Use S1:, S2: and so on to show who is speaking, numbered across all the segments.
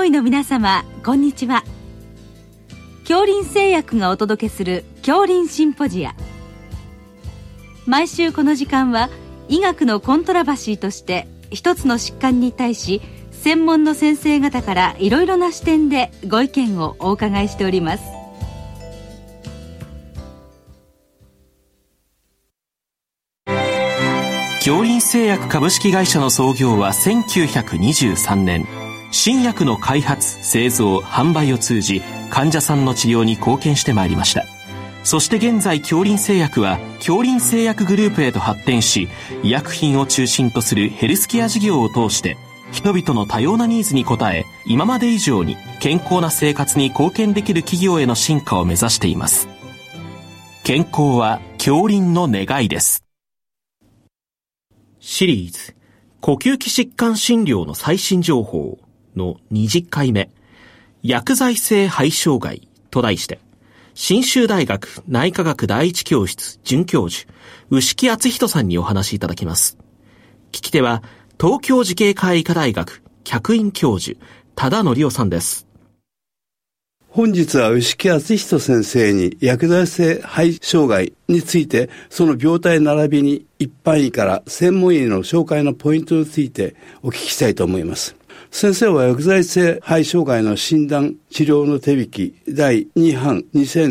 S1: 医の皆様、こんにちは。杏林製薬がお届けする杏林シンポジア。毎週この時間は医学のコントラバシーとして一つの疾患に対し専門の先生方からいろいろな視点でご意見をお伺いしております。
S2: 杏林製薬株式会社の創業は1923年。新薬の開発、製造、販売を通じ患者さんの治療に貢献してまいりました。そして現在杏林製薬は杏林製薬グループへと発展し、医薬品を中心とするヘルスケア事業を通して人々の多様なニーズに応え、今まで以上に健康な生活に貢献できる企業への進化を目指しています。健康は杏林の願いです。シリーズ呼吸器疾患診療の最新情報の20回目、薬剤性肺障害と題して、信州大学内科学第一教室准教授牛木敦人さんにお話しいただきます。聞き手は東京慈恵会医科大学客員教授多田則夫さんです。
S3: 本日は牛木敦人先生に薬剤性肺障害について、その病態並びに一般医から専門医の紹介のポイントについてお聞きしたいと思います。先生は薬剤性肺障害の診断治療の手引き第2版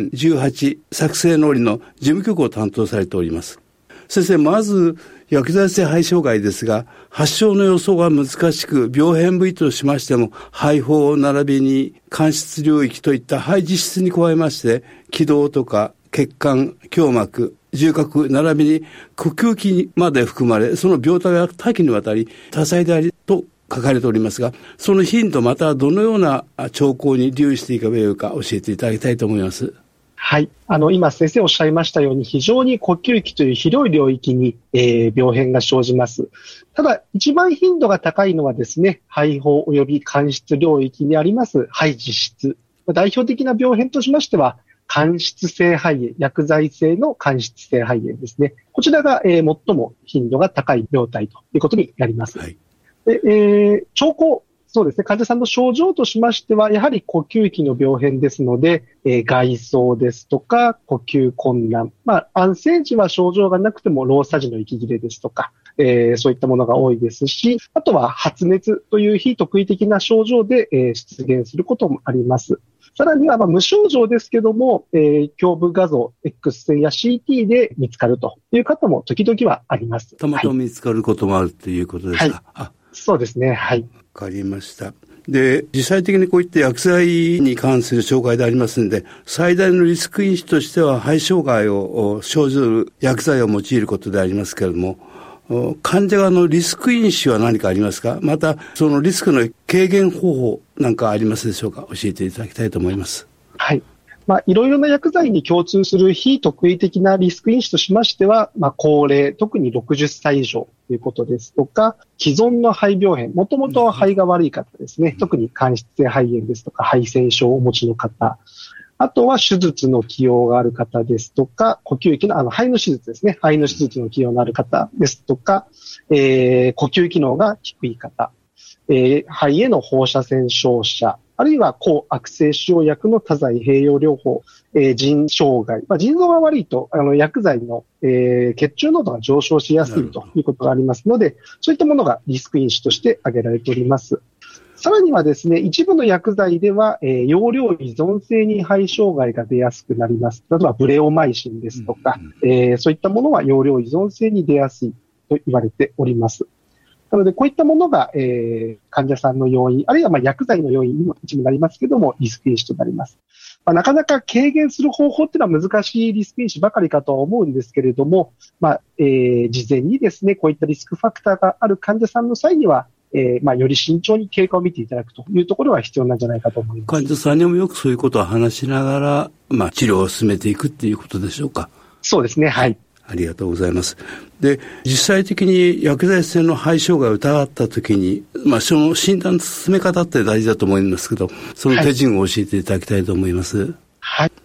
S3: 2018作成の折の事務局を担当されております。先生、まず薬剤性肺障害ですが、発症の予想が難しく、病変部位としましても肺胞並びに間質領域といった肺実質に加えまして、気道とか血管、胸膜、縦隔並びに呼吸器まで含まれ、その病態が多岐にわたり多彩でありと書かれておりますが、その頻度またどのような兆候に留意していけばよいか教えていただきたいと思います。
S4: はい。今先生おっしゃいましたように、非常に呼吸器という広い領域に、病変が生じます。ただ、一番頻度が高いのはですね、肺胞及び間質領域にあります肺実質。代表的な病変としましては、間質性肺炎、薬剤性の間質性肺炎ですね。こちらが、最も頻度が高い病態ということになります。はい。で、兆候。そうですね。患者さんの症状としましては、やはり呼吸器の病変ですので、外装ですとか、呼吸困難。安静時は症状がなくても、労作時の息切れですとか、そういったものが多いですし、あとは発熱という非特異的な症状で、出現することもあります。さらには、無症状ですけども、胸部画像、X 線や CT で見つかるという方も時々はあります。
S3: たまたま見つかることもあるということですか。
S4: はい。そうですね。はい。
S3: わかりました。で、実際的にこういった薬剤に関する紹介でありますので、最大のリスク因子としては肺障害を生ずる薬剤を用いることでありますけれども、患者側のリスク因子は何かありますか？また、そのリスクの軽減方法なんかありますでしょうか？教えていただきたいと思います。
S4: はい。いろいろな薬剤に共通する非特異的なリスク因子としましては、高齢、特に60歳以上ということですとか、既存の肺病変、もともと肺が悪い方ですね、特に間質性肺炎ですとか、肺腺症をお持ちの方、あとは手術の起用がある方ですとか、呼吸器の、肺の手術ですね、肺の手術の起用のある方ですとか、呼吸機能が低い方、肺への放射線照射、あるいは抗悪性腫瘍薬の多剤併用療法、腎障害。腎臓が悪いと、薬剤の、血中濃度が上昇しやすいということがありますので、そういったものがリスク因子として挙げられております。さらにはですね、一部の薬剤では、用量依存性に肺障害が出やすくなります。例えばブレオマイシンですとか、そういったものは用量依存性に出やすいと言われております。なので、こういったものが、患者さんの要因、あるいは薬剤の要因にも一部なりますけども、リスク因子となります。なかなか軽減する方法っていうのは難しいリスク因子ばかりかとは思うんですけれども、事前にですね、こういったリスクファクターがある患者さんの際には、より慎重に経過を見ていただくというところは必要なんじゃないかと思います。
S3: 患者さんにもよくそういうことを話しながら、治療を進めていくっていうことでしょうか？
S4: そうですね。はい。
S3: ありがとうございます。で、実際的に薬剤性の肺障害を疑ったときに、その診断の進め方って大事だと思いますけど、その手順を教えていただきたいと思います。
S4: はい。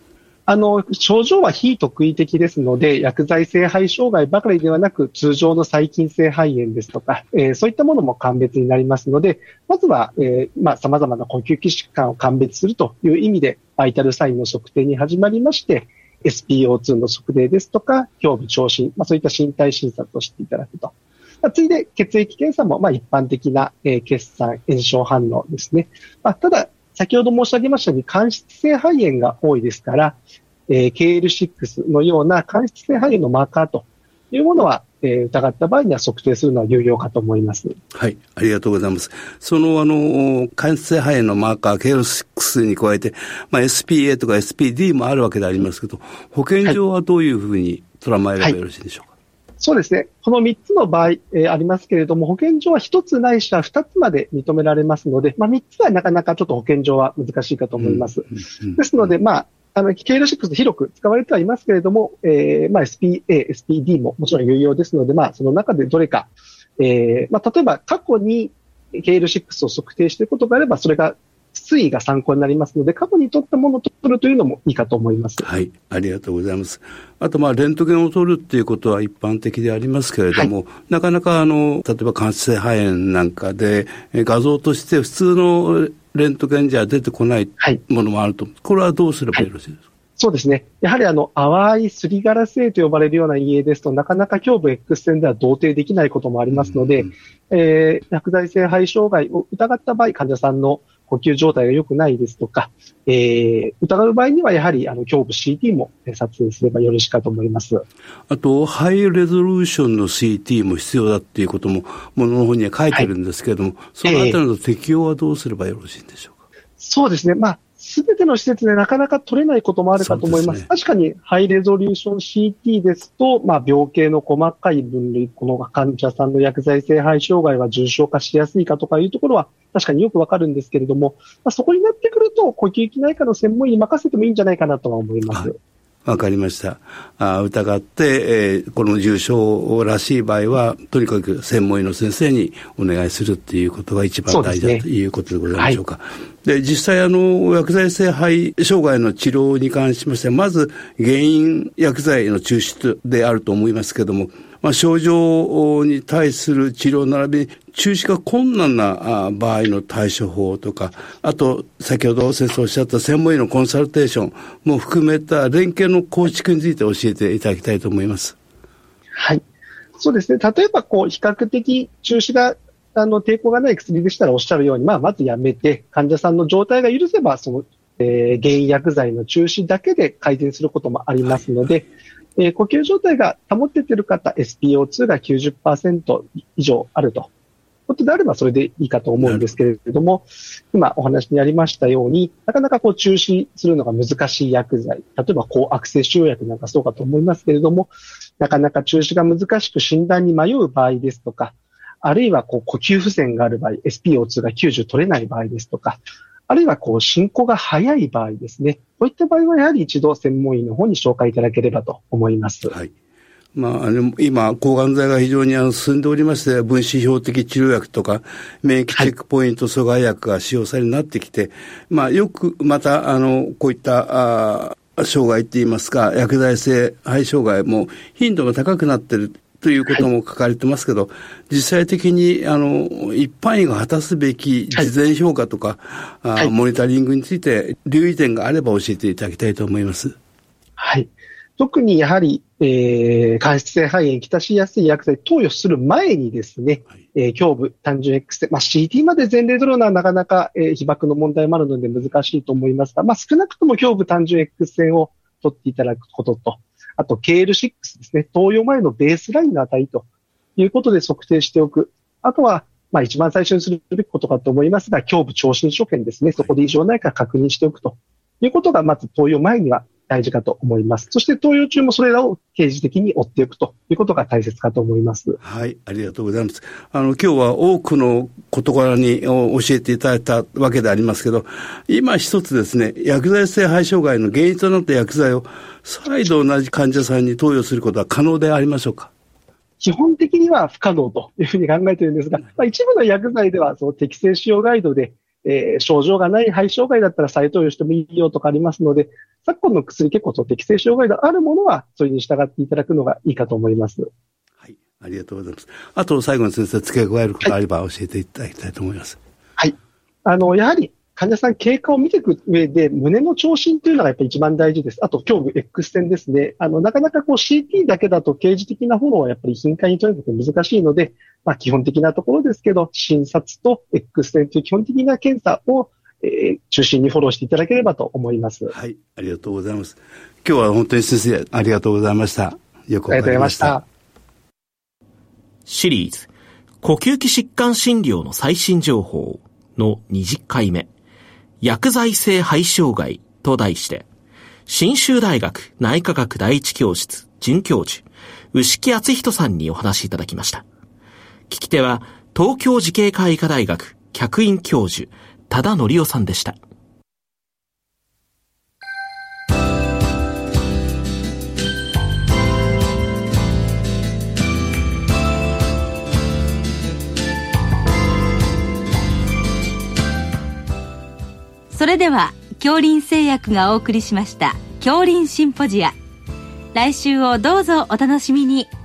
S4: 症状は非特異的ですので、薬剤性肺障害ばかりではなく、通常の細菌性肺炎ですとか、そういったものも鑑別になりますので、まずは、様々な呼吸器疾患を鑑別するという意味で、バイタルサインの測定に始まりまして、SpO2 の測定ですとか、胸部聴診、そういった身体診察をしていただくと。次いで血液検査も、一般的な、血栓炎症反応ですね。ただ、先ほど申し上げましたように、間質性肺炎が多いですから、KL6 のような間質性肺炎のマーカーというものは、疑った場合には測定するのは有用かと思います。
S3: はい、ありがとうございます。その間質性肺炎のマーカー KL6 に加えて、SPA とか SPD もあるわけでありますけど、保健上はどういうふうに捉まえればよろしいでしょうか。
S4: そうですね。この3つの場合、ありますけれども、保健所は1つないしは2つまで認められますので、3つはなかなかちょっと保健所は難しいかと思います。ですので、KL6 広く使われてはいますけれども、SPA、SPD ももちろん有用ですので、その中でどれか、例えば過去に KL6 を測定していることがあれば、それが推移が参考になりますので、過去に取ったものを取るというのもいいかと思います。
S3: はい、ありがとうございます。あと、レントゲンを取るっていうことは一般的でありますけれども、なかなか例えば間質性肺炎なんかで、画像として普通のレントゲンじゃ出てこないものもあると、これはどうすればよろしいですか？
S4: そうですね。やはり淡いすりガラス A と呼ばれるような陰影ですと、なかなか胸部 X 線では同定できないこともありますので、薬剤性肺障害を疑った場合、患者さんの呼吸状態が良くないですとか、疑う場合にはやはり胸部 CT も撮影すればよろしいかと思います。
S3: あと、ハイレゾリューションの CT も必要だっていうことも、ものの方には書いてるんですけれども、そのあたりの適用はどうすればよろしいんでしょうか？
S4: そうですね。すべての施設でなかなか取れないこともあるかと思います。確かにハイレゾリューション CT ですと、病形の細かい分類、この患者さんの薬剤性肺障害は重症化しやすいかとかいうところは確かによくわかるんですけれども、そこになってくると呼吸器内科の専門医に任せてもいいんじゃないかなとは思います。
S3: わかりました。疑って、この重症らしい場合は、とにかく専門医の先生にお願いするっていうことが一番大事だということでございましょうか。で、実際薬剤性肺障害の治療に関しましては、まず原因薬剤の中止であると思いますけれども、症状に対する治療並びに中止が困難な場合の対処法とか、あと先ほど先生おっしゃった専門医のコンサルテーションも含めた連携の構築について教えていただきたいと思います。はい。
S4: そうですね。例えば比較的中止が抵抗がない薬でしたらおっしゃるように、まずやめて患者さんの状態が許せば原因薬剤の中止だけで改善することもありますので、呼吸状態が保てている方、SpO2 が 90% 以上あるということであればそれでいいかと思うんですけれども、今お話にありましたように、なかなか中止するのが難しい薬剤、例えば抗悪性腫瘍薬なんかそうかと思いますけれども、なかなか中止が難しく診断に迷う場合ですとか、あるいは呼吸不全がある場合、SpO2 が90取れない場合ですとか、あるいは進行が早い場合ですね。こういった場合はやはり一度専門医の方に紹介いただければと思います。
S3: はい。今、抗がん剤が非常に進んでおりまして、分子標的治療薬とか、免疫チェックポイント阻害薬が使用されるようになってきて、よくまた、こういった障害って言いますか、薬剤性肺障害も頻度が高くなっているということも書かれてますけど、実際的に一般医が果たすべき事前評価とか、モニタリングについて留意点があれば教えていただきたいと思います。
S4: はい。特にやはり、間質性肺炎きたしやすい薬剤投与する前にですね、胸部単純 X 線、CT まで前例取るのはなかなか、被爆の問題もあるので難しいと思いますが、少なくとも胸部単純 X 線を取っていただくことと、あと KL6 ですね、投与前のベースラインの値ということで測定しておく。あとは、一番最初にするべきことかと思いますが、胸部聴診所見ですね、そこで異常ないか確認しておくということが、まず投与前には大事かと思います。そして投与中もそれらを刑事的に追っていくということが大切かと思います。
S3: はい、ありがとうございます。今日は多くの事柄に教えていただいたわけでありますけど、今一つですね、薬剤性肺障害の原因となった薬剤を再度同じ患者さんに投与することは可能でありましょうか？
S4: 基本的には不可能というふうに考えているんですが、一部の薬剤ではその適正使用ガイドで症状がない肺障害だったら再投与してもいいよとかありますので、昨今の薬結構適正障害があるものは、それに従っていただくのがいいかと思います。
S3: はい。ありがとうございます。あと最後に先生、付け加えることがあれば教えていただきたいと思います。
S4: はい。やはり、患者さん経過を見ていく上で、胸の聴診というのがやっぱり一番大事です。あと、胸部 X 線ですね。なかなかCT だけだと刑事的なフォローはやっぱり頻回にとにかく難しいので、基本的なところですけど、診察と X 線という基本的な検査を、中心にフォローしていただければと思います。
S3: はい。ありがとうございます。今日は本当に先生、ありがとうございました。よくわかりました。ありがとうございました。
S2: シリーズ、呼吸器疾患診療の最新情報の20回目。薬剤性肺障害と題して、信州大学内科学第一教室准教授、牛木敦人さんにお話しいただきました。聞き手は、東京慈恵会医科大学客員教授、多田則夫さんでした。
S1: それでは杏林製薬がお送りしました杏林シンポジア、来週をどうぞお楽しみに。